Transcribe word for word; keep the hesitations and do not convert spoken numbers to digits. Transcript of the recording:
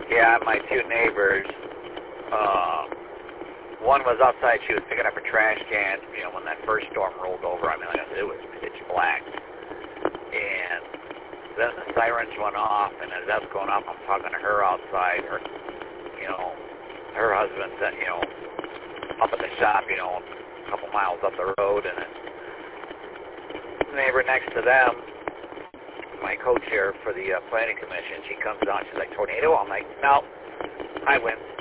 Yeah, my two neighbors, uh, one was outside. She was picking up her trash can, you know, when that first storm rolled over. I mean, it was pitch black. And then the sirens went off, and as that's going off, I'm talking to her outside. Her, you know, her husband's, you know, up at the shop, you know, a couple miles up the road, and then the neighbor next to them, my co-chair for the uh, planning commission, she comes on, she's like, tornado? I'm like, no, I win.